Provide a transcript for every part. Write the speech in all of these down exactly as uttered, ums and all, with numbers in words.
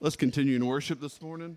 Let's continue in worship this morning.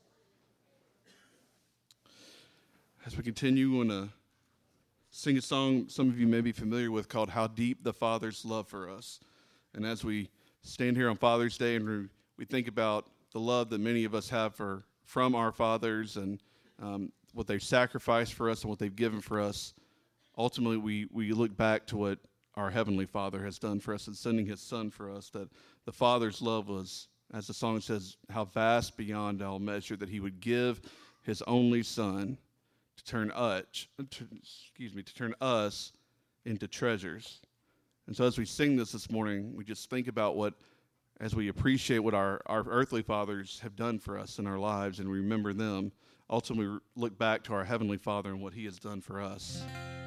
As we continue, we want to sing a song some of you may be familiar with called How Deep the Father's Love for Us. And as we stand here on Father's Day and we think about the love that many of us have for from our fathers and um, what they've sacrificed for us and what they've given for us, ultimately we, we look back to what our Heavenly Father has done for us in sending His Son for us, that the Father's love was, as the song says, how vast beyond all measure, that He would give His only Son to turn us, to, excuse me, to turn us into treasures. And so as we sing this this morning, we just think about what, as we appreciate what our, our earthly fathers have done for us in our lives and remember them, ultimately look back to our Heavenly Father and what He has done for us.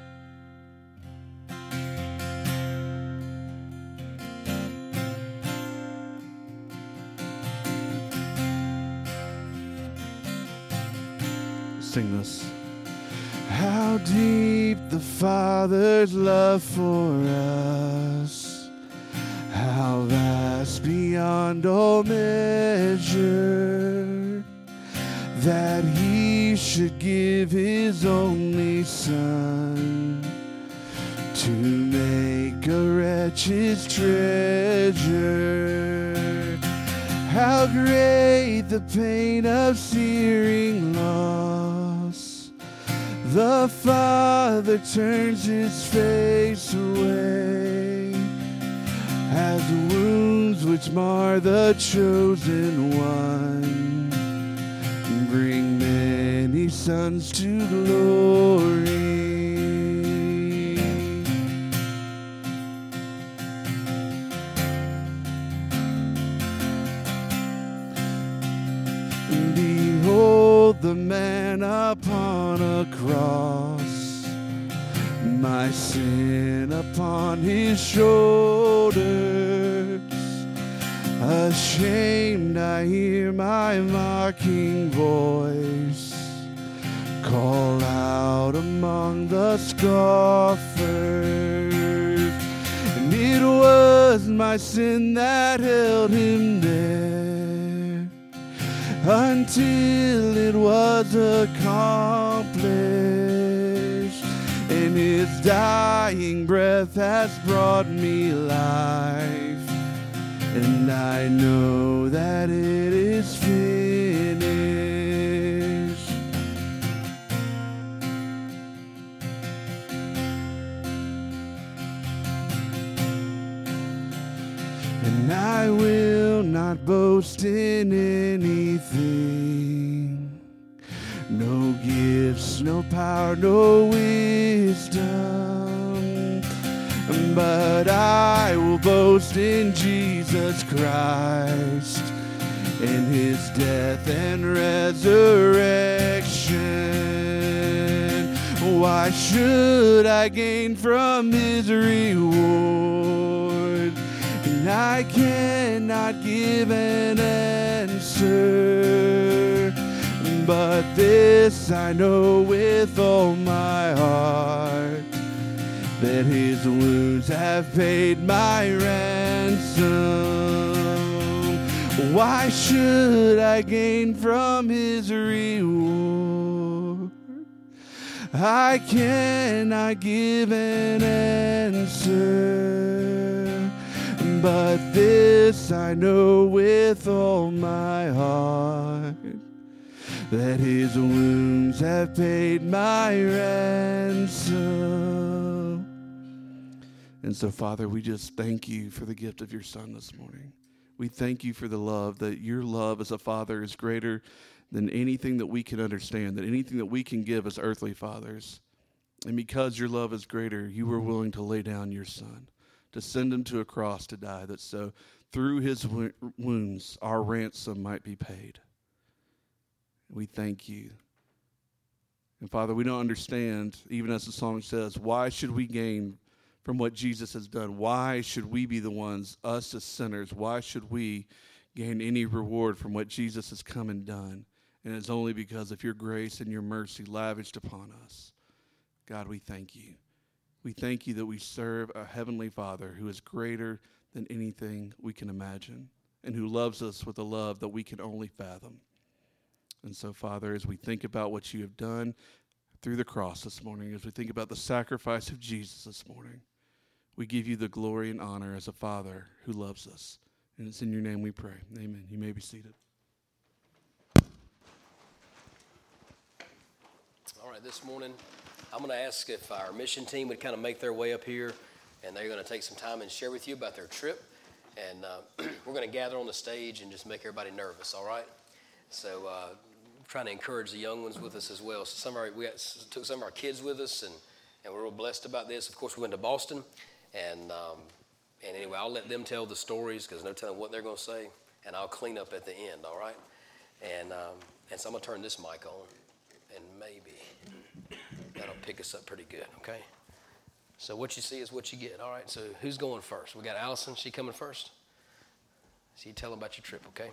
Sing this. How deep the Father's love for us, how vast beyond all measure, that He should give His only Son to make a wretch His treasure. How great the pain of searing loss, the Father turns His face away, as wounds which mar the chosen one bring many sons to glory. Behold the man upon a cross, my sin upon His shoulders. Ashamed I hear my mocking voice call out among the scoffers. And it was my sin that held Him there until it was accomplished, and His dying breath has brought me life, and I know that it is finished. And I will not boast in anything, no gifts, no power, no wisdom, but I will boast in Jesus Christ, in His death and resurrection. Why should I gain from His reward? And I cannot give an answer, but this I know with all my heart, that His wounds have paid my ransom. Why should I gain from His reward? I cannot give an answer, but this I know with all my heart, that His wounds have paid my ransom. And so, Father, we just thank You for the gift of Your Son this morning. We thank You for the love, that Your love as a father is greater than anything that we can understand, that anything that we can give as earthly fathers. And because Your love is greater, You were willing to lay down Your Son, to send Him to a cross to die, that so through His wounds our ransom might be paid. We thank You. And Father, we don't understand, even as the song says, why should we gain from what Jesus has done? Why should we be the ones, us as sinners, why should we gain any reward from what Jesus has come and done? And it's only because of Your grace and Your mercy lavished upon us. God, we thank You. We thank You that we serve a Heavenly Father who is greater than anything we can imagine. and who loves us with a love that we can only fathom. And so, Father, as we think about what you have done through the cross this morning, as we think about the sacrifice of Jesus this morning, we give you the glory and honor as a Father who loves us. And it's in your name we pray. Amen. You may be seated. All right, this morning, I'm going to ask if our mission team would kind of make their way up here, and they're going to take some time and share with you about their trip. And uh, we're going to gather on the stage and just make everybody nervous, all right? So uh, trying to encourage the young ones with us as well. So some of our, we got, took some of our kids with us, and, and we're real blessed about this. Of course, we went to Boston, and um, and anyway, I'll let them tell the stories because no telling what they're going to say, and I'll clean up at the end, all right? And um, and so I'm going to turn this mic on, and maybe that'll pick us up pretty good, okay? So what you see is what you get, all right? So who's going first? We got Allison. She coming first? So you tell them about your trip, okay?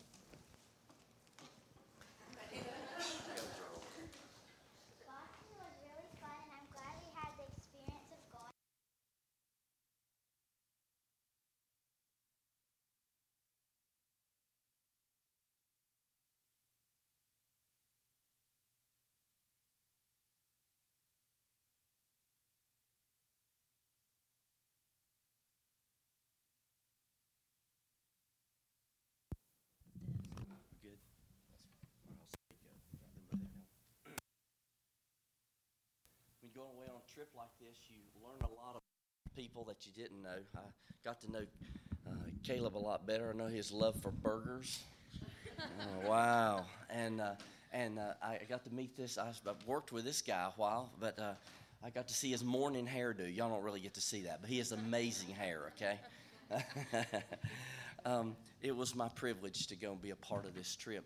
When you're going away on a trip like this, you learn a lot of people that you didn't know. I got to know uh, Caleb a lot better. I know his love for burgers. Oh, wow. And uh, and uh, I got to meet this. I've worked with this guy a while, but uh, I got to see his morning hairdo. Y'all don't really get to see that, but he has amazing hair, okay? um, it was my privilege to go and be a part of this trip.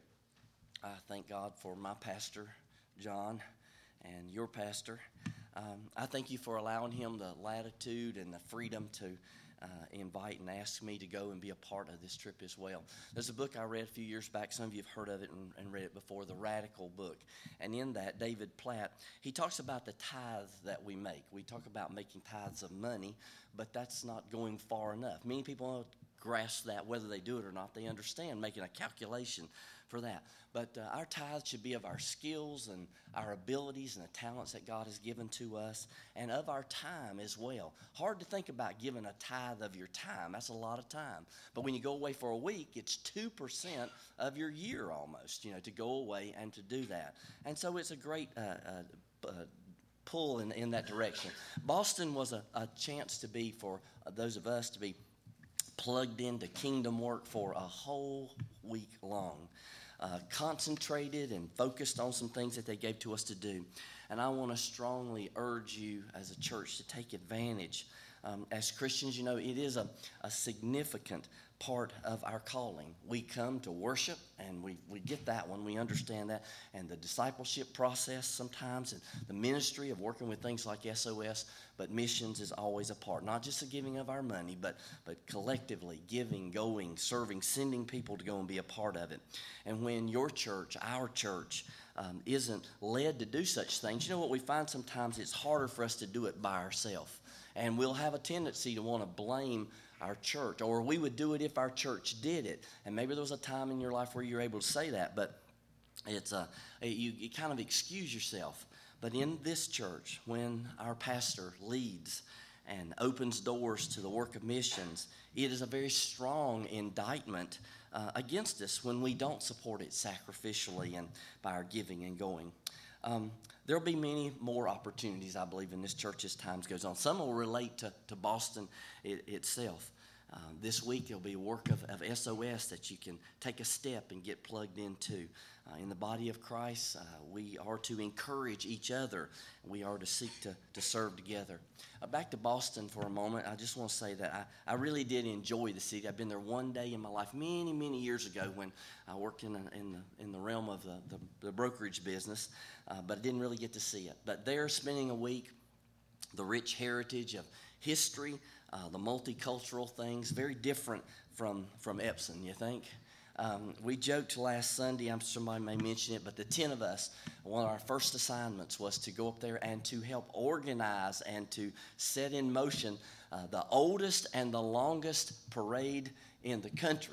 I thank God for my pastor, John, and your pastor. Um, I thank you for allowing him the latitude and the freedom to uh, invite and ask me to go and be a part of this trip as well. There's a book I read a few years back. Some of you have heard of it and, and read it before, The Radical Book. And in that, David Platt, he talks about the tithe that we make. We talk about making tithes of money, but that's not going far enough. Many people don't grasp that, whether they do it or not. They understand making a calculation for that. But uh, our tithe should be of our skills and our abilities and the talents that God has given to us, and of our time as well. Hard to think about giving a tithe of your time. That's a lot of time. But when you go away for a week, it's two percent of your year almost, you know, to go away and to do that. And so it's a great uh, uh, uh, pull in, in that direction. Boston was a, a chance to be, for uh, those of us, to be plugged into kingdom work for a whole week long. Uh, concentrated and focused on some things that they gave to us to do. And I want to strongly urge you as a church to take advantage. Um, as Christians, you know, it is a, a significant part of our calling. We come to worship, and we, we get that one. We understand that. And the discipleship process sometimes, and the ministry of working with things like S O S, but missions is always a part. Not just the giving of our money, but, but collectively giving, going, serving, sending people to go and be a part of it. And when your church, our church, um, isn't led to do such things, you know what we find sometimes? It's harder for us to do it by ourselves. And we'll have a tendency to want to blame our church, or we would do it if our church did it. And maybe there was a time in your life where you're able to say that, but it's uh, you, you kind of excuse yourself. But in this church, when our pastor leads and opens doors to the work of missions, it is a very strong indictment uh, against us when we don't support it sacrificially and by our giving and going. Um, There'll be many more opportunities, I believe, in this church as time goes on. Some will relate to, to Boston it, itself. Uh, this week, there'll be work of, of S O S that you can take a step and get plugged into. Uh, in the body of Christ, uh, we are to encourage each other. We are to seek to, to serve together. Uh, back to Boston for a moment. I just want to say that I, I really did enjoy the city. I've been there one day in my life many, many years ago when I worked in, a, in, the, in the realm of the, the, the brokerage business, uh, but I didn't really get to see it. But there, spending a week, the rich heritage of history, uh, the multicultural things, very different from, from Epsom, you think? Um, we joked last Sunday, I'm sure somebody may mention it, but the ten of us, one of our first assignments was to go up there and to help organize and to set in motion uh, the oldest and the longest parade in the country.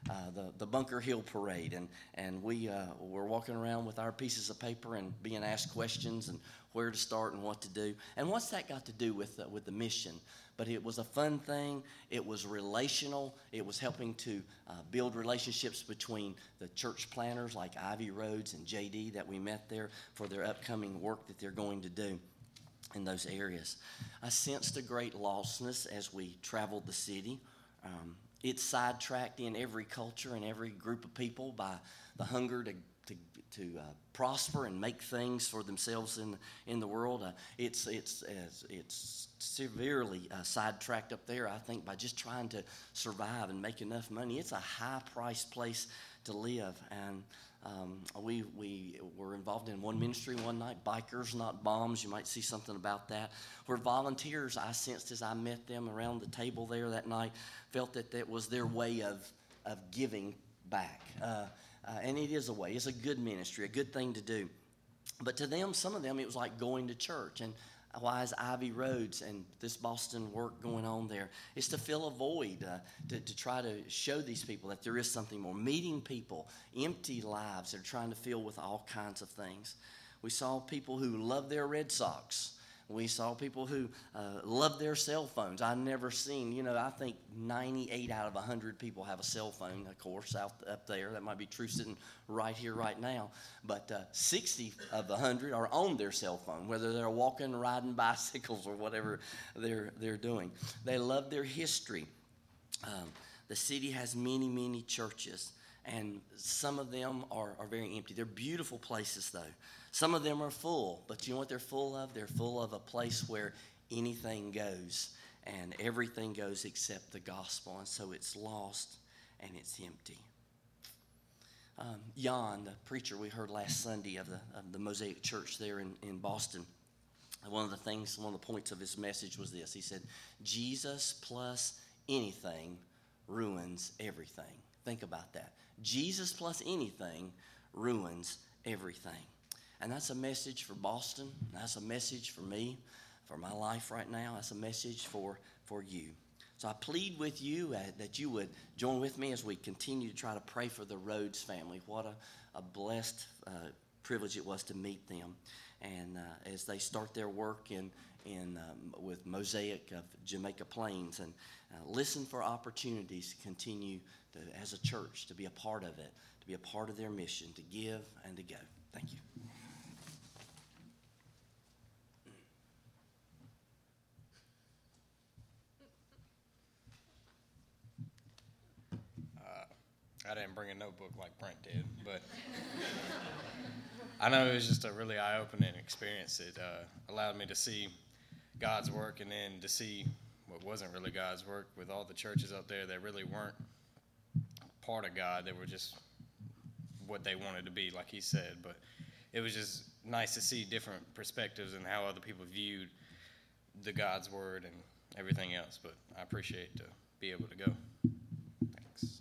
uh, the, the Bunker Hill Parade. And, and we uh, were walking around with our pieces of paper and being asked questions and where to start and what to do. And what's that got to do with, uh, with the mission? But it was a fun thing. It was relational. It was helping to uh, build relationships between the church planners like Ivy Rhodes and J D that we met there for their upcoming work that they're going to do in those areas. I sensed a great lostness as we traveled the city. Um, it's sidetracked in every culture and every group of people by the hunger to to, to uh, prosper and make things for themselves in in the world. Uh, it's it's it's, it's severely uh, sidetracked up there, I think, by just trying to survive and make enough money. It's a high-priced place to live, and um, we we were involved in one ministry one night, Bikers Not Bombs. You might see something about that, where volunteers, I sensed as I met them around the table there that night, felt that that was their way of of giving back. Uh, Uh, and it is a way. It's a good ministry, a good thing to do. But to them, some of them, it was like going to church. And why is Ivy Rhodes and this Boston work going on there? It's to fill a void, uh, to, to try to show these people that there is something more. Meeting people, empty lives they're trying to fill with all kinds of things. We saw people who love their Red Sox. We saw people who uh, love their cell phones. I've never seen, you know, I think ninety-eight out of one hundred people have a cell phone, of course, out up there. That might be true sitting right here, right now. But uh, sixty of the one hundred are on their cell phone, whether they're walking, riding bicycles, or whatever they're, they're doing. They love their history. Um, the city has many, many churches, and some of them are, are very empty. They're beautiful places, though. Some of them are full, but you know what they're full of? They're full of a place where anything goes, and everything goes except the gospel, and so it's lost and it's empty. Um, Jan, the preacher we heard last Sunday of the, of the Mosaic Church there in, in Boston, one of the things, one of the points of his message was this. He said, Jesus plus anything ruins everything. Think about that. Jesus plus anything ruins everything. And that's a message for Boston. That's a message for me, for my life right now. That's a message for, for you. So I plead with you uh, that you would join with me as we continue to try to pray for the Rhodes family. What a, a blessed uh, privilege it was to meet them. And uh, as they start their work in, in um, with Mosaic of Jamaica Plains, and uh, listen for opportunities to continue to, as a church, to be a part of it, to be a part of their mission, to give and to go. Thank you. I didn't bring a notebook like Brent did, but I know it was just a really eye-opening experience. It uh, allowed me to see God's work, and then to see what wasn't really God's work with all the churches up there that really weren't part of God. They were just what they wanted to be, like he said. But it was just nice to see different perspectives and how other people viewed the God's word and everything else. But I appreciate to be able to go. Thanks.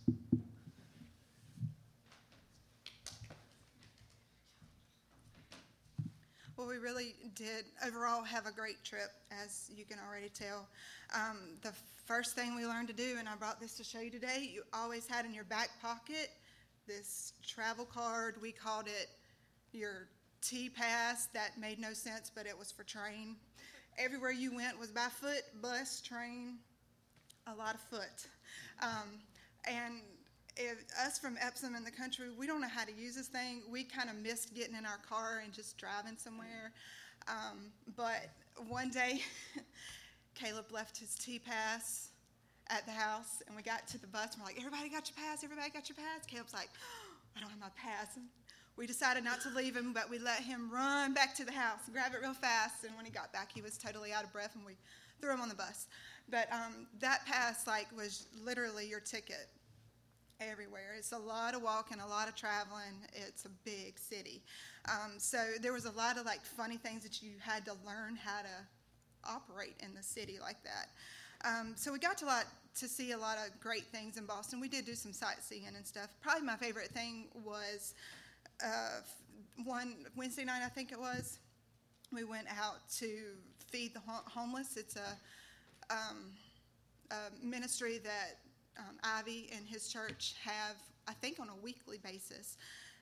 Well, we really did overall have a great trip, as you can already tell. Um, the first thing we learned to do, and I brought this to show you today, you always had in your back pocket this travel card. We called it your T-Pass. That made no sense, but it was for train. Everywhere you went was by foot, bus, train, a lot of foot. Um, and If us from Epsom in the country, we don't know how to use this thing. We kind of missed getting in our car and just driving somewhere. Um, but one day, Caleb left his T-Pass at the house, and we got to the bus, and we're like, everybody got your pass? Everybody got your pass? Caleb's like, oh, I don't have my pass. And we decided not to leave him, but we let him run back to the house, grab it real fast, and when he got back, he was totally out of breath, and we threw him on the bus. But um, that pass, like, was literally your ticket everywhere. It's a lot of walking, a lot of traveling. It's a big city. Um, so there was a lot of like funny things that you had to learn how to operate in the city like that. Um, so we got to, lot, to see a lot of great things in Boston. We did do some sightseeing and stuff. Probably my favorite thing was uh, one Wednesday night, I think it was, we went out to feed the homeless. It's a, um, a ministry that um, Ivy and his church have, I think, on a weekly basis.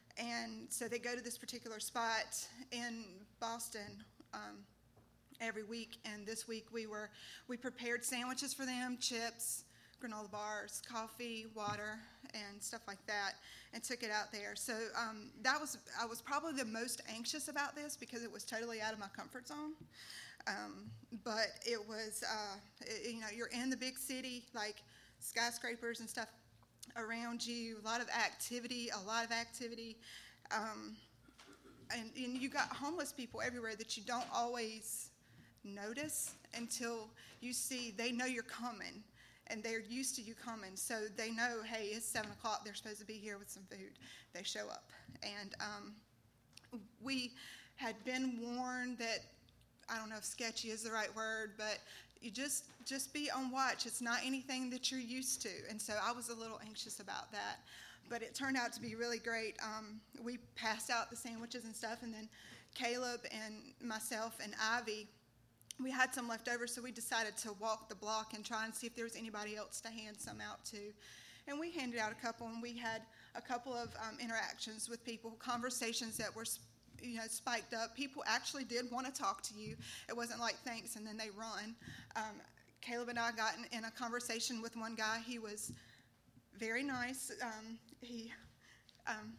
And so they go to this particular spot in Boston um, every week. And this week we were we prepared sandwiches for them, chips, granola bars, coffee, water, and stuff like that, and took it out there. So um, that was I was probably the most anxious about this because it was totally out of my comfort zone. Um, but it was, uh, it, you know, you're in the big city, like skyscrapers and stuff around you, a lot of activity, a lot of activity. Um, and, and you got homeless people everywhere that you don't always notice until you see, they know you're coming. And they're used to you coming, so they know, hey, it's seven o'clock, they're supposed to be here with some food. They show up. And um, we had been warned that, I don't know if sketchy is the right word, but you just just be on watch. It's not anything that you're used to. And so I was a little anxious about that. But it turned out to be really great. Um, we passed out the sandwiches and stuff, and then Caleb and myself and Ivy, we had some left over, so we decided to walk the block and try and see if there was anybody else to hand some out to. And we handed out a couple, and we had a couple of um, interactions with people, conversations that were, you know, spiked up. People actually did want to talk to you. It wasn't like thanks and then they run. Um, Caleb and I got in, in a conversation with one guy. He was very nice. Um, he um,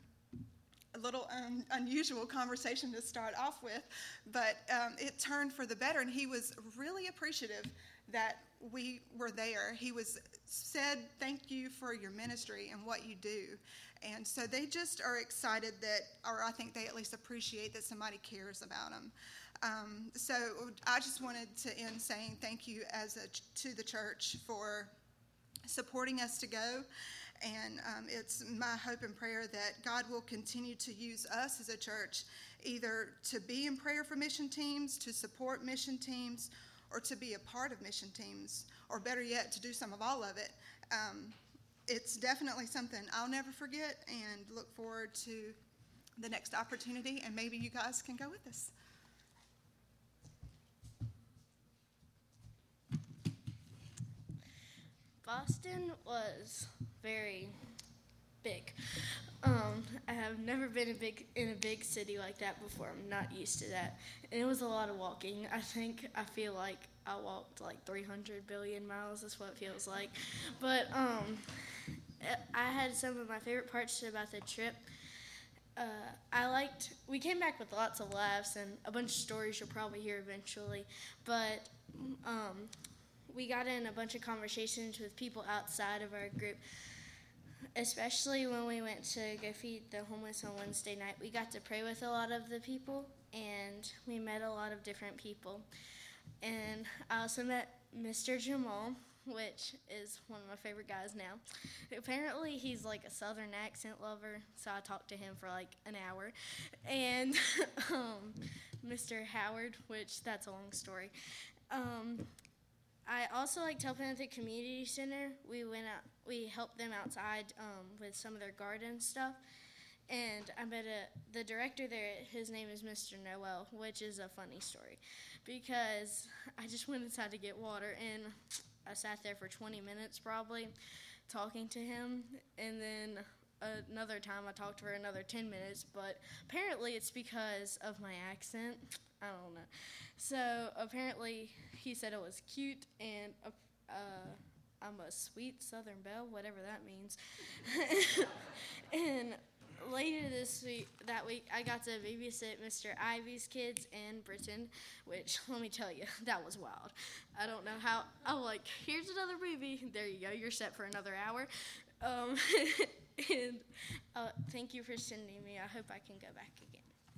a little un- unusual conversation to start off with, but um, it turned for the better, and he was really appreciative that we were there. He was said, thank you for your ministry and what you do. And so they just are excited that, or I think they at least appreciate that somebody cares about them. Um, so I just wanted to end saying thank you as a, to the church for supporting us to go. And um, it's my hope and prayer that God will continue to use us as a church either to be in prayer for mission teams, to support mission teams, or to be a part of mission teams, or better yet, to do some of all of it. Um, it's definitely something I'll never forget, and look forward to the next opportunity, and maybe you guys can go with us. Boston was very big. Um, I have never been a big in a big city like that before. I'm not used to that. And it was a lot of walking. I think I feel like I walked like three hundred billion miles is what it feels like. But um, I had some of my favorite parts about the trip. Uh, I liked, we came back with lots of laughs and a bunch of stories you'll probably hear eventually. But um, we got in a bunch of conversations with people outside of our group. Especially when we went to go feed the homeless on Wednesday night, we got to pray with a lot of the people, and we met a lot of different people. And I also met Mister Jamal, which is one of my favorite guys now. Apparently, he's like a southern accent lover, so I talked to him for like an hour. And um, Mister Howard, which that's a long story. Um, I also liked helping at the community center. We went out, we helped them outside um, with some of their garden stuff. And I met a, the director there, his name is Mister Noel, which is a funny story because I just went inside to get water and I sat there for twenty minutes probably talking to him. And then another time I talked for another ten minutes, but apparently it's because of my accent. I don't know. So apparently he said it was cute and uh, uh, I'm a sweet Southern belle, whatever that means. And later this week, that week, I got to babysit Mister Ivy's kids in Britain, which let me tell you, that was wild. I don't know how. I'm like, here's another movie. There you go. You're set for another hour. Um, and uh, thank you for sending me. I hope I can go back again.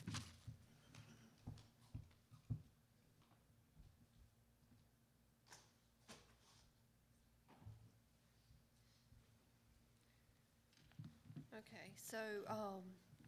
Okay, so um,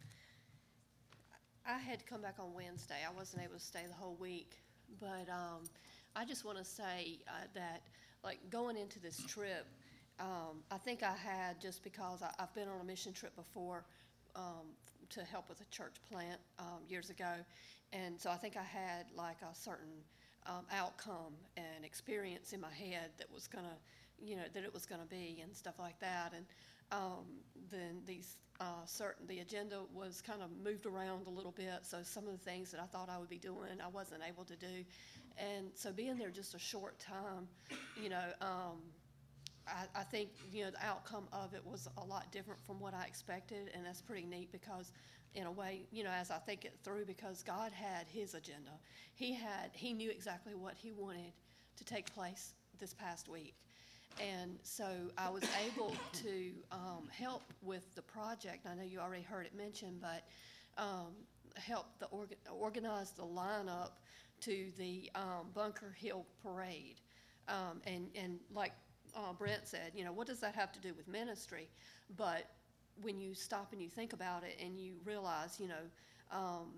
I had to come back on Wednesday. I wasn't able to stay the whole week, but um, I just want to say uh, that, like, going into this trip, um, I think I had, just because I, I've been on a mission trip before um, to help with a church plant um, years ago, and so I think I had, like, a certain um, outcome and experience in my head that was going to you know, that it was going to be and stuff like that. And um, then these uh, certain the agenda was kind of moved around a little bit. So some of the things that I thought I would be doing, I wasn't able to do. And so being there just a short time, you know, um, I, I think, you know, the outcome of it was a lot different from what I expected, and that's pretty neat because, in a way, you know, as I think it through, because God had His agenda. He had, He knew exactly what He wanted to take place this past week. And so I was able to um, help with the project. I know you already heard it mentioned, but um, help the orga- organize the lineup to the um, Bunker Hill Parade. Um, and, and like uh, Brent said, you know, what does that have to do with ministry? But when you stop and you think about it and you realize, you know, um,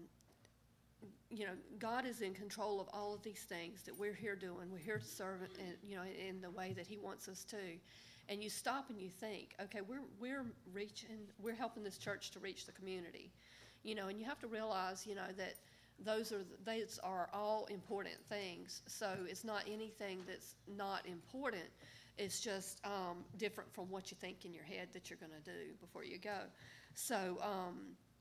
you know, God is in control of all of these things that we're here doing. We're here to serve it, in, you know, in the way that He wants us to. And you stop and you think, okay, we're we're reaching, we're helping this church to reach the community, you know. And you have to realize, you know, that those are those are all important things. So it's not anything that's not important. It's just um, different from what you think in your head that you're going to do before you go. So, um,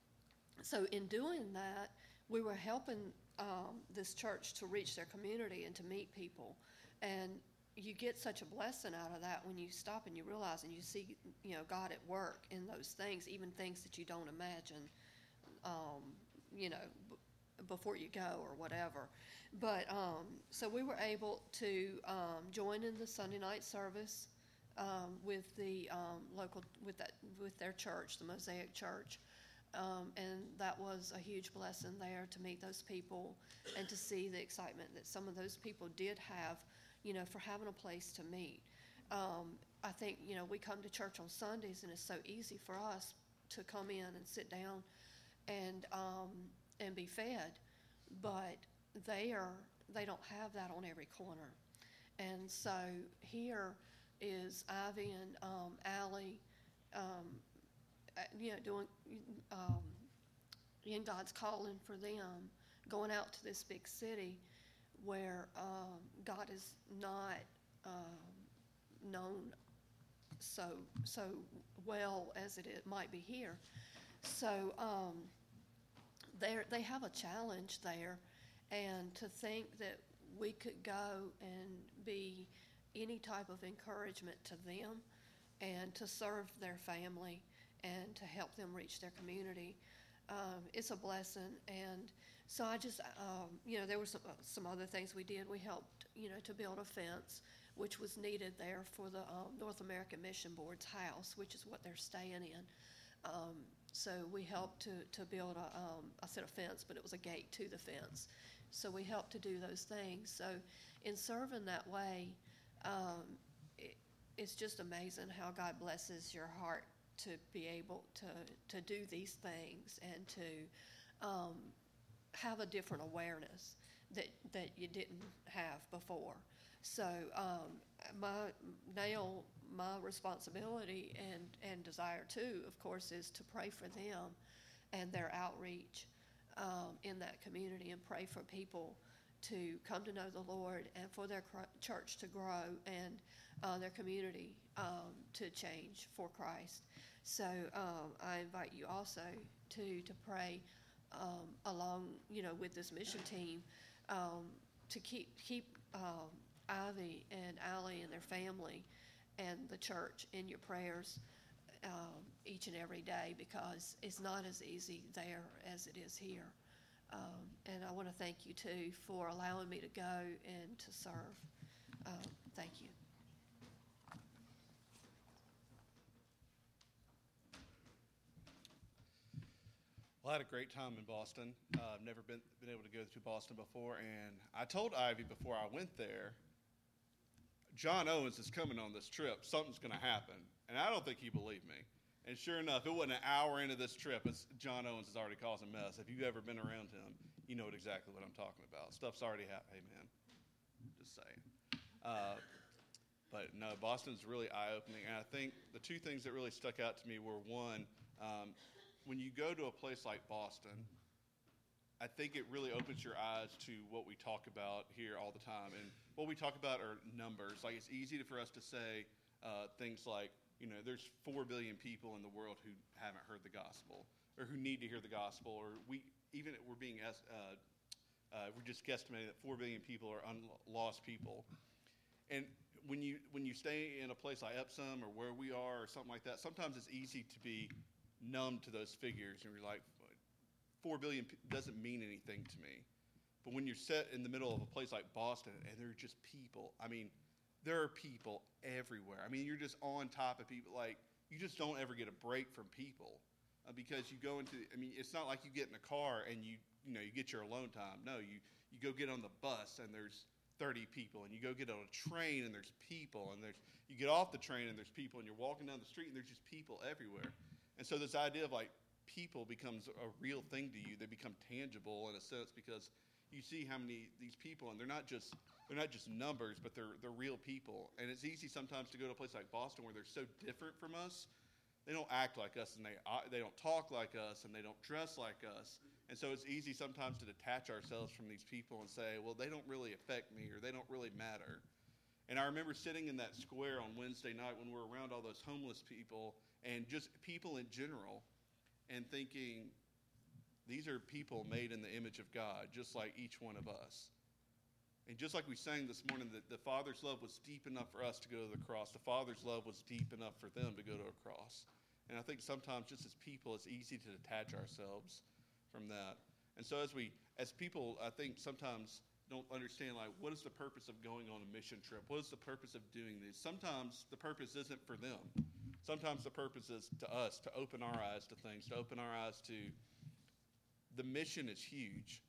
so in doing that, we were helping um, this church to reach their community and to meet people. And you get such a blessing out of that when you stop and you realize and you see, you know, God at work in those things, even things that you don't imagine, um, you know, b- before you go or whatever. But um, so we were able to um, join in the Sunday night service um, with the um, local, with that, with their church, the Mosaic Church. Um, and that was a huge blessing there to meet those people and to see the excitement that some of those people did have, you know, for having a place to meet. Um, I think, you know, we come to church on Sundays and it's so easy for us to come in and sit down and um, and be fed, but they are they don't have that on every corner. And so here is Ivy and um, Allie, um, you know, doing um, in God's calling for them, going out to this big city where um, God is not um, known so so well as it, it might be here. So um, they they have a challenge there, and to think that we could go and be any type of encouragement to them and to serve their family and to help them reach their community, um, it's a blessing. And so I just, um, you know, there were some, uh, some other things we did. We helped, you know, to build a fence, which was needed there for the um, North American Mission Board's house, which is what they're staying in. Um, so we helped to, to build a, um, I said a fence, but it was a gate to the fence. So we helped to do those things. So in serving that way, um, it, it's just amazing how God blesses your heart to be able to, to do these things and to um, have a different awareness that, that you didn't have before. So um, my now my responsibility and, and desire too, of course, is to pray for them and their outreach um, in that community, and pray for people to come to know the Lord and for their cr- church to grow and uh, their community um, to change for Christ. So um, I invite you also to to pray um, along, you know, with this mission team um, to keep keep um, Ivy and Allie and their family and the church in your prayers um, each and every day, because it's not as easy there as it is here. Um, and I want to thank you too for allowing me to go and to serve. Um, thank you. Well, I had a great time in Boston. Uh, I've never been, been able to go to Boston before, and I told Ivy before I went there, John Owens is coming on this trip. Something's going to happen. And I don't think he believed me. And sure enough, it wasn't an hour into this trip, it's, John Owens is already causing mess. If you've ever been around him, you know exactly what I'm talking about. Stuff's already happening. Hey, man, just saying. Uh, but no, Boston's really eye-opening. And I think the two things that really stuck out to me were, one, um, when you go to a place like Boston, I think it really opens your eyes to what we talk about here all the time. And what we talk about are numbers. Like, it's easy for us to say uh, things like, you know, there's four billion people in the world who haven't heard the gospel, or who need to hear the gospel, or we even we're being uh, uh, we're just guesstimating that four billion people are un- lost people. And when you when you stay in a place like Epsom or where we are or something like that, sometimes it's easy to be numb to those figures, and you're like, four billion doesn't mean anything to me. But when you're set in the middle of a place like Boston and there are just people, I mean, there are people everywhere. I mean, you're just on top of people. Like, you just don't ever get a break from people uh, because you go into, I mean, it's not like you get in a car and you, you know, you get your alone time. No, you, you go get on the bus and there's thirty people, and you go get on a train and there's people, and there's, you get off the train and there's people, and you're walking down the street and there's just people everywhere. And so this idea of like people becomes a real thing to you. They become tangible in a sense because you see how many these people, and they're not just they're not just numbers, but they're they're real people. And it's easy sometimes to go to a place like Boston where they're so different from us. They don't act like us, and they uh, they don't talk like us, and they don't dress like us. And so it's easy sometimes to detach ourselves from these people and say, well, they don't really affect me, or they don't really matter. And I remember sitting in that square on Wednesday night when we were around all those homeless people and just people in general, and thinking, these are people made in the image of God, just like each one of us. And just like we sang this morning, that the Father's love was deep enough for us to go to the cross. The Father's love was deep enough for them to go to a cross. And I think sometimes just as people, it's easy to detach ourselves from that. And so as we, as people, I think sometimes don't understand, like, what is the purpose of going on a mission trip? What is the purpose of doing this? Sometimes the purpose isn't for them. Sometimes the purpose is to us, to open our eyes to things, to open our eyes to, the mission is huge,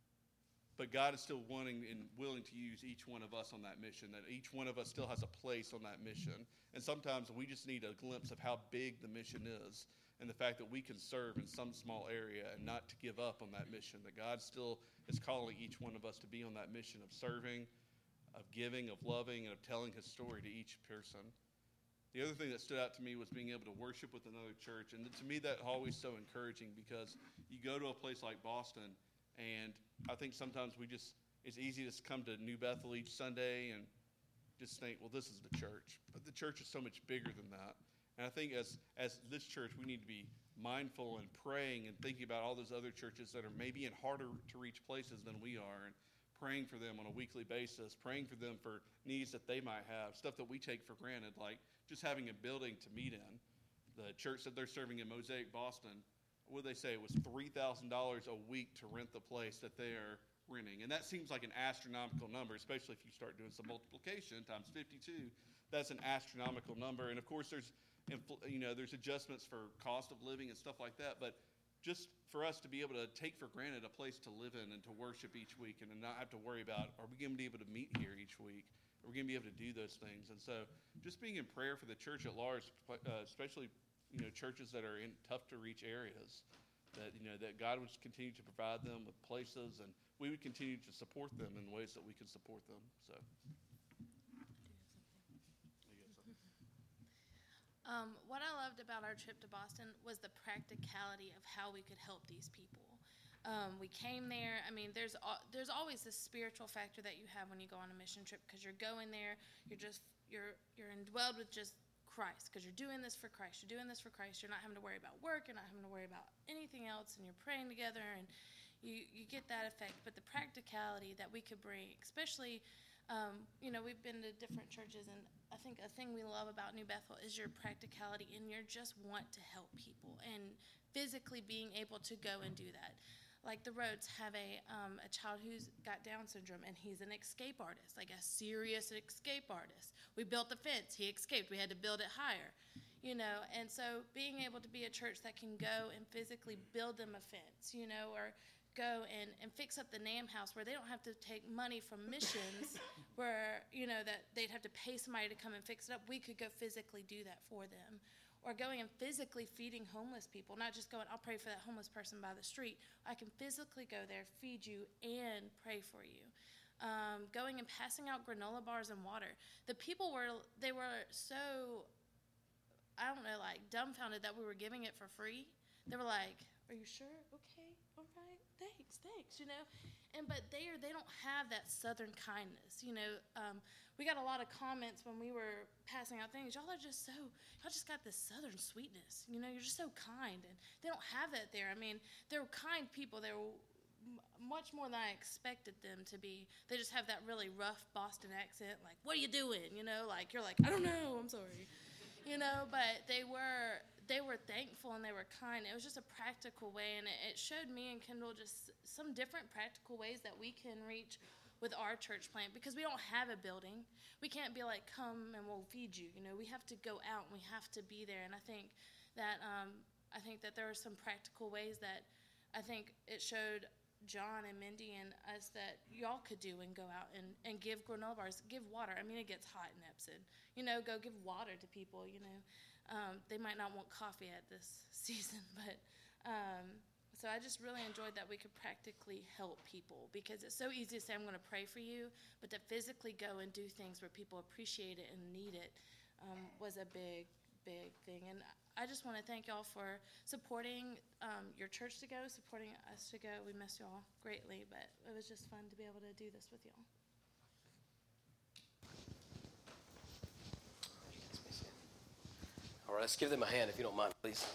but God is still wanting and willing to use each one of us on that mission, that each one of us still has a place on that mission. And sometimes we just need a glimpse of how big the mission is, and the fact that we can serve in some small area and not to give up on that mission, that God still is calling each one of us to be on that mission of serving, of giving, of loving, and of telling his story to each person. The other thing that stood out to me was being able to worship with another church. And to me, that's always so encouraging, because you go to a place like Boston, and I think sometimes we just, it's easy to come to New Bethel each Sunday and just think, well, this is the church. But the church is so much bigger than that. And I think as, as this church, we need to be mindful and praying and thinking about all those other churches that are maybe in harder to reach places than we are, and praying for them on a weekly basis, praying for them for needs that they might have, stuff that we take for granted, like just having a building to meet in. The church that they're serving in Mosaic, Boston, what did they say? It was three thousand dollars a week to rent the place that they are renting. And that seems like an astronomical number, especially if you start doing some multiplication times fifty-two. That's an astronomical number. And of course, there's, you know, there's adjustments for cost of living and stuff like that. But just for us to be able to take for granted a place to live in and to worship each week, and to not have to worry about, are we going to be able to meet here each week? Are we going to be able to do those things? And so just being in prayer for the church at large, uh, especially, you know, churches that are in tough to reach areas, that, you know, that God would continue to provide them with places, and we would continue to support them in ways that we can support them. So. Um, what I loved about our trip to Boston was the practicality of how we could help these people. Um, we came there. I mean, there's al- there's always this spiritual factor that you have when you go on a mission trip, because you're going there, you're just you're you're indwelled with just Christ, because you're doing this for Christ. You're doing this for Christ. You're not having to worry about work. You're not having to worry about anything else, and you're praying together, and you you get that effect. But the practicality that we could bring, especially. Um, you know, we've been to different churches, and I think a thing we love about New Bethel is your practicality and your just want to help people, and physically being able to go and do that. Like the Rhodes have a um, a child who's got Down syndrome, and he's an escape artist, like a serious escape artist. We built the fence. He escaped. We had to build it higher, you know. And so being able to be a church that can go and physically build them a fence, you know, or go and, and fix up the NAM house, where they don't have to take money from missions where, you know, that they'd have to pay somebody to come and fix it up. We could go physically do that for them. Or going and physically feeding homeless people, not just going, I'll pray for that homeless person by the street. I can physically go there, feed you, and pray for you. Um, going and passing out granola bars and water. The people were, they were so, I don't know, like dumbfounded that we were giving it for free. They were like, are you sure? Okay, all right, thanks, thanks, you know. And but there, they don't have that Southern kindness, you know. Um, we got a lot of comments when we were passing out things. Y'all are just so, y'all just got this Southern sweetness, you know. You're just so kind, and they don't have that there. I mean, they're kind people. They're m- much more than I expected them to be. They just have that really rough Boston accent, like, what are you doing, you know? Like, you're like, I don't know, I'm sorry, you know. But they were. They were thankful and they were kind. It was just a practical way, and it, it showed me and Kendall just some different practical ways that we can reach with our church plant, because we don't have a building. We can't be like, come and we'll feed you. You know, we have to go out and we have to be there. And I think that um, I think that there are some practical ways that I think it showed John and Mindy and us that y'all could do and go out and, and give granola bars, give water. I mean, it gets hot in Epson. You know, go give water to people, you know. Um, they might not want coffee at this season, but um, so I just really enjoyed that we could practically help people, because it's so easy to say, I'm going to pray for you, but to physically go and do things where people appreciate it and need it um, was a big, big thing. And I just want to thank y'all for supporting um, your church to go, supporting us to go. We miss y'all greatly, but it was just fun to be able to do this with y'all. All right, let's give them a hand if you don't mind, please.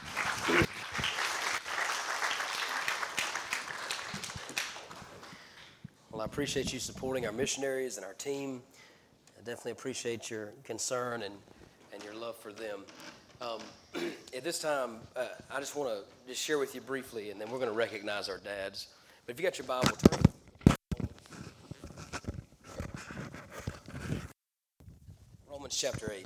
Well, I appreciate you supporting our missionaries and our team. I definitely appreciate your concern and, and your love for them. Um, at this time, uh, I just want to just share with you briefly, and then we're going to recognize our dads. But if you got your Bible, turn. Romans chapter eight.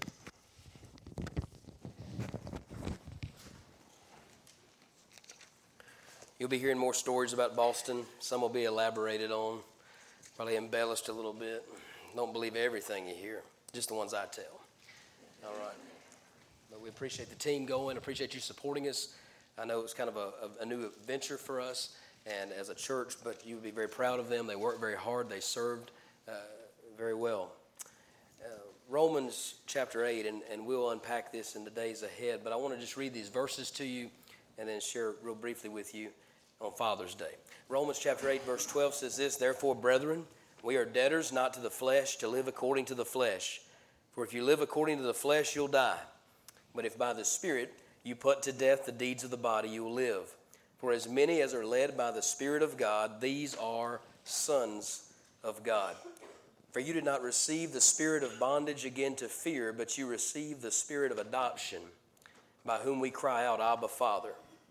You'll be hearing more stories about Boston. Some will be elaborated on, probably embellished a little bit. Don't believe everything you hear, just the ones I tell. All right. But we appreciate the team going, appreciate you supporting us. I know it's kind of a, a new venture for us and as a church, but you would be very proud of them. They worked very hard. They served uh, very well. Uh, Romans chapter eight, and, and we'll unpack this in the days ahead, but I want to just read these verses to you and then share real briefly with you on Father's Day. Romans chapter eight, verse twelve says this, therefore, brethren, we are debtors not to the flesh to live according to the flesh. For if you live according to the flesh, you'll die. But if by the Spirit you put to death the deeds of the body, you will live. For as many as are led by the Spirit of God, these are sons of God. For you did not receive the spirit of bondage again to fear, but you received the spirit of adoption, by whom we cry out, Abba, Father.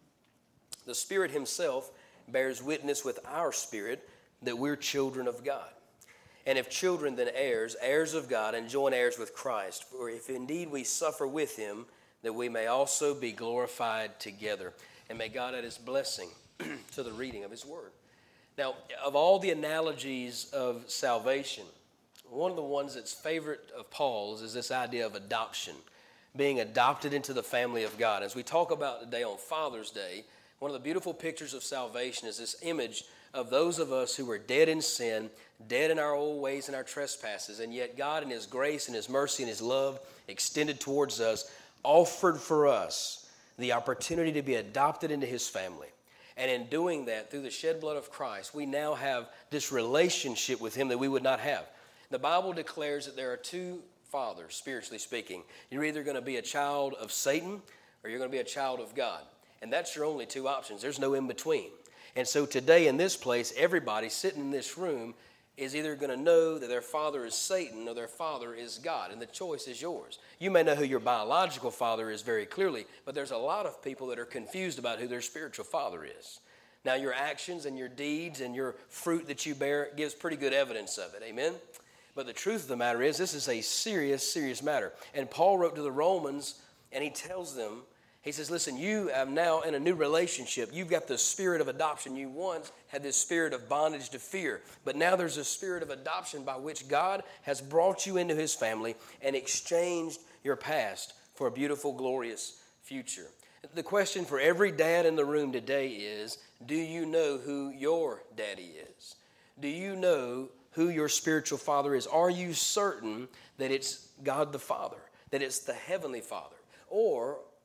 The Spirit himself bears witness with our spirit that we're children of God. And if children, then heirs, heirs of God, and joint heirs with Christ. For if indeed we suffer with him, that we may also be glorified together. And may God add his blessing to the reading of his word. Now, of all the analogies of salvation, one of the ones that's favorite of Paul's is this idea of adoption, being adopted into the family of God. As we talk about today on Father's Day, one of the beautiful pictures of salvation is this image of those of us who were dead in sin, dead in our old ways and our trespasses, and yet God in his grace and his mercy and his love extended towards us, offered for us the opportunity to be adopted into his family. And in doing that, through the shed blood of Christ, we now have this relationship with him that we would not have. The Bible declares that there are two fathers, spiritually speaking. You're either going to be a child of Satan or you're going to be a child of God. And that's your only two options. There's no in between. And so today in this place, everybody sitting in this room is either going to know that their father is Satan or their father is God. And the choice is yours. You may know who your biological father is very clearly, but there's a lot of people that are confused about who their spiritual father is. Now, your actions and your deeds and your fruit that you bear gives pretty good evidence of it. Amen? But the truth of the matter is, this is a serious, serious matter. And Paul wrote to the Romans, and he tells them, he says, listen, you are now in a new relationship. You've got the spirit of adoption. You once had this spirit of bondage to fear. But now there's a spirit of adoption by which God has brought you into his family and exchanged your past for a beautiful, glorious future. The question for every dad in the room today is, do you know who your daddy is? Do you know who your spiritual father is? Are you certain that it's God the Father, that it's the Heavenly Father? Or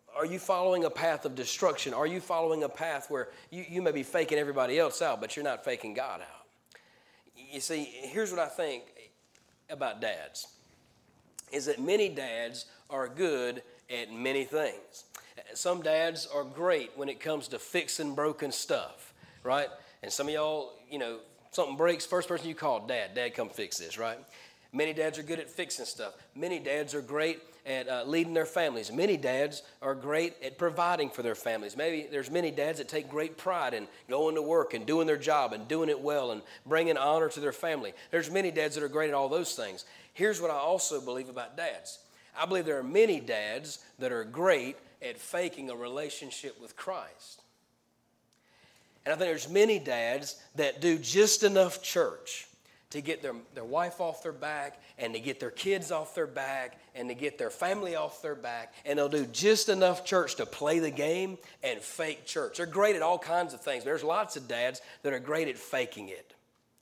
Are you following a path of destruction? Are you following a path where you, you may be faking everybody else out, but you're not faking God out? You see, here's what I think about dads, is that many dads are good at many things. Some dads are great when it comes to fixing broken stuff, right? And some of y'all, you know, something breaks, first person you call, Dad, Dad, come fix this, right? Many dads are good at fixing stuff. Many dads are great at uh, leading their families. Many dads are great at providing for their families. Maybe there's many dads that take great pride in going to work and doing their job and doing it well and bringing honor to their family. There's many dads that are great at all those things. Here's what I also believe about dads. I believe there are many dads that are great at faking a relationship with Christ. And I think there's many dads that do just enough church to get their, their wife off their back and to get their kids off their back and to get their family off their back. And they'll do just enough church to play the game and fake church. They're great at all kinds of things. There's lots of dads that are great at faking it.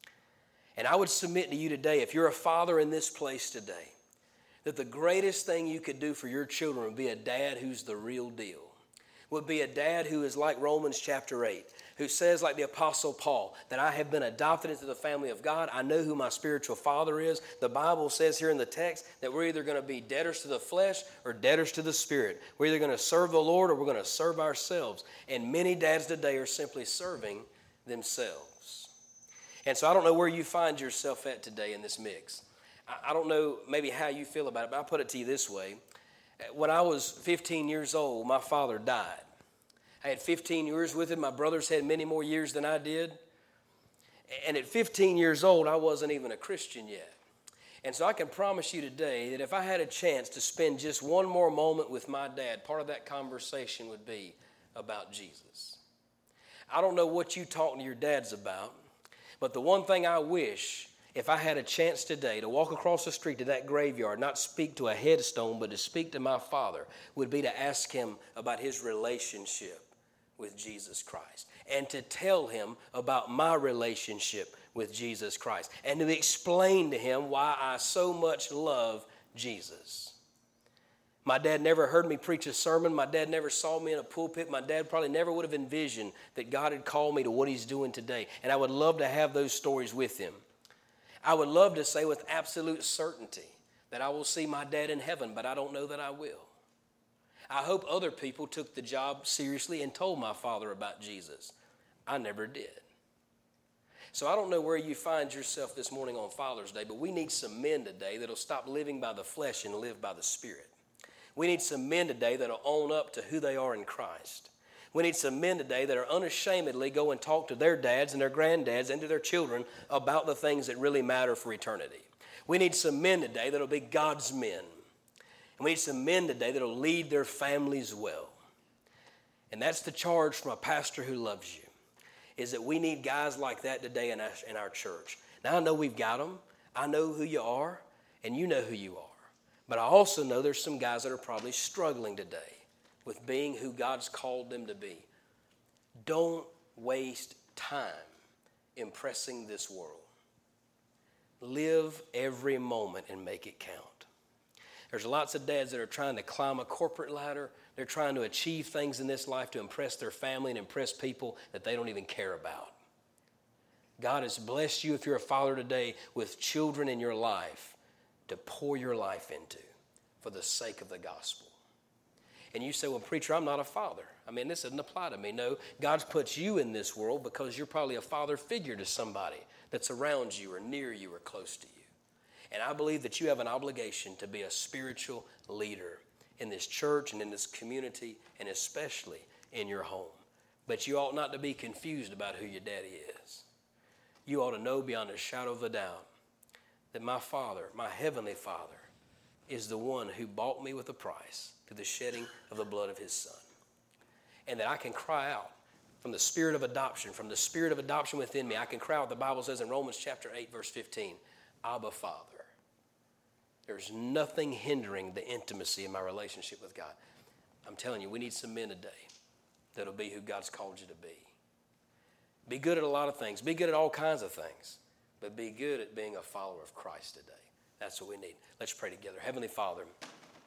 And I would submit to you today, if you're a father in this place today, that the greatest thing you could do for your children would be a dad who's the real deal. Would be a dad who is like Romans chapter eight, who says like the Apostle Paul, that I have been adopted into the family of God. I know who my spiritual father is. The Bible says here in the text that we're either going to be debtors to the flesh or debtors to the spirit. We're either going to serve the Lord or we're going to serve ourselves. And many dads today are simply serving themselves. And so I don't know where you find yourself at today in this mix. I don't know maybe how you feel about it, but I'll put it to you this way. When I was fifteen years old, my father died. I had fifteen years with him. My brothers had many more years than I did. And at fifteen years old, I wasn't even a Christian yet. And so I can promise you today that if I had a chance to spend just one more moment with my dad, part of that conversation would be about Jesus. I don't know what you talking to your dads about, but the one thing I wish, if I had a chance today to walk across the street to that graveyard, not speak to a headstone, but to speak to my father, would be to ask him about his relationship with Jesus Christ and to tell him about my relationship with Jesus Christ and to explain to him why I so much love Jesus. My dad never heard me preach a sermon. My dad never saw me in a pulpit. My dad probably never would have envisioned that God had called me to what he's doing today. And I would love to have those stories with him. I would love to say with absolute certainty that I will see my dad in heaven, but I don't know that I will. I hope other people took the job seriously and told my father about Jesus. I never did. So I don't know where you find yourself this morning on Father's Day, but we need some men today that'll stop living by the flesh and live by the Spirit. We need some men today that'll own up to who they are in Christ. We need some men today that are unashamedly go and talk to their dads and their granddads and to their children about the things that really matter for eternity. We need some men today that'll be God's men. And we need some men today that'll lead their families well. And that's the charge from a pastor who loves you, is that we need guys like that today in our, in our church. Now, I know we've got them. I know who you are, and you know who you are. But I also know there's some guys that are probably struggling today with being who God's called them to be. Don't waste time impressing this world. Live every moment and make it count. There's lots of dads that are trying to climb a corporate ladder. They're trying to achieve things in this life to impress their family and impress people that they don't even care about. God has blessed you, if you're a father today, with children in your life to pour your life into for the sake of the gospel. And you say, well, preacher, I'm not a father. I mean, this doesn't apply to me. No, God's put you in this world because you're probably a father figure to somebody that's around you or near you or close to you. And I believe that you have an obligation to be a spiritual leader in this church and in this community and especially in your home. But you ought not to be confused about who your daddy is. You ought to know beyond a shadow of a doubt that my Father, my Heavenly Father, is the one who bought me with a price through the shedding of the blood of his Son. And that I can cry out from the spirit of adoption, from the spirit of adoption within me, I can cry out, the Bible says in Romans chapter eight, verse fifteen, Abba, Father. There's nothing hindering the intimacy in my relationship with God. I'm telling you, we need some men today that'll be who God's called you to be. Be good at a lot of things. Be good at all kinds of things. But be good at being a follower of Christ today. That's what we need. Let's pray together. Heavenly Father,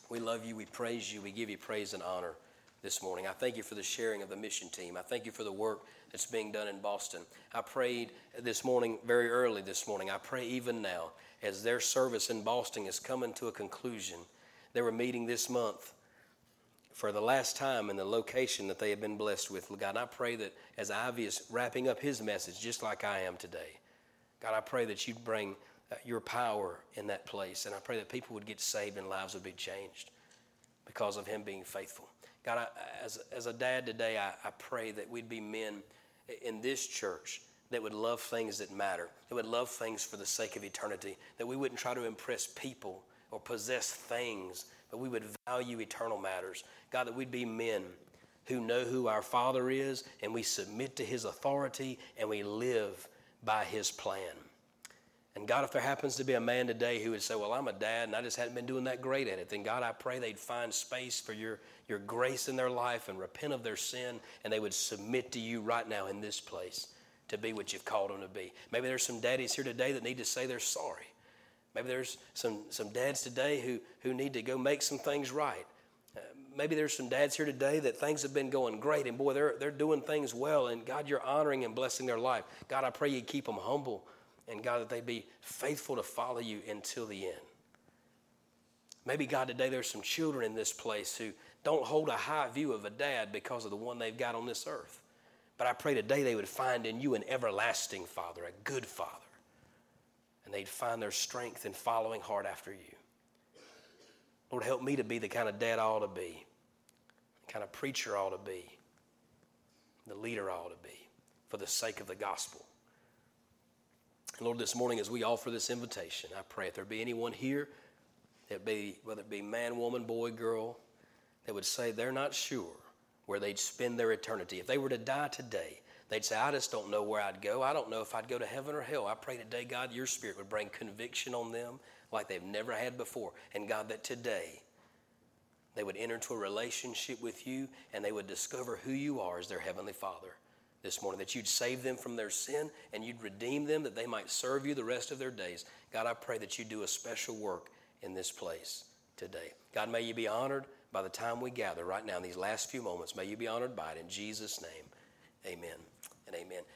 We love you. We praise you. We give you praise and honor this morning. I thank you for the sharing of the mission team. I thank you for the work that's being done in Boston. I prayed this morning, very early this morning. I pray even now, as their service in Boston is coming to a conclusion. They were meeting this month for the last time in the location that they have been blessed with. God, I pray that as Ivy is wrapping up his message, just like I am today, God, I pray that you'd bring uh, your power in that place. And I pray that people would get saved and lives would be changed because of him being faithful. God, I, as, as a dad today, I, I pray that we'd be men in this church that would love things that matter, that would love things for the sake of eternity, that we wouldn't try to impress people or possess things, but we would value eternal matters. God, that we'd be men who know who our Father is, and we submit to his authority, and we live by his plan. And God, if there happens to be a man today who would say, well, I'm a dad and I just hadn't been doing that great at it, then God, I pray they'd find space for your, your grace in their life and repent of their sin, and they would submit to you right now in this place to be what you've called them to be. Maybe there's some daddies here today that need to say they're sorry. Maybe there's some, some dads today who, who need to go make some things right. Uh, maybe there's some dads here today that things have been going great, and boy, they're, they're doing things well, and God, you're honoring and blessing their life. God, I pray you keep them humble, and God, that they be faithful to follow you until the end. Maybe, God, today there's some children in this place who don't hold a high view of a dad because of the one they've got on this earth. But I pray today they would find in you an everlasting Father, a good Father. And they'd find their strength in following hard after you. Lord, help me to be the kind of dad I ought to be, the kind of preacher I ought to be, the leader I ought to be, for the sake of the gospel. And Lord, this morning as we offer this invitation, I pray if there be anyone here, that be, whether it be man, woman, boy, girl, that would say they're not sure where they'd spend their eternity. If they were to die today, they'd say, I just don't know where I'd go. I don't know if I'd go to heaven or hell. I pray today, God, your Spirit would bring conviction on them like they've never had before. And God, that today they would enter into a relationship with you, and they would discover who you are as their Heavenly Father this morning, that you'd save them from their sin and you'd redeem them, that they might serve you the rest of their days. God, I pray that you do a special work in this place today. God, may you be honored by the time we gather right now in these last few moments. May you be honored by it in Jesus' name. Amen and amen.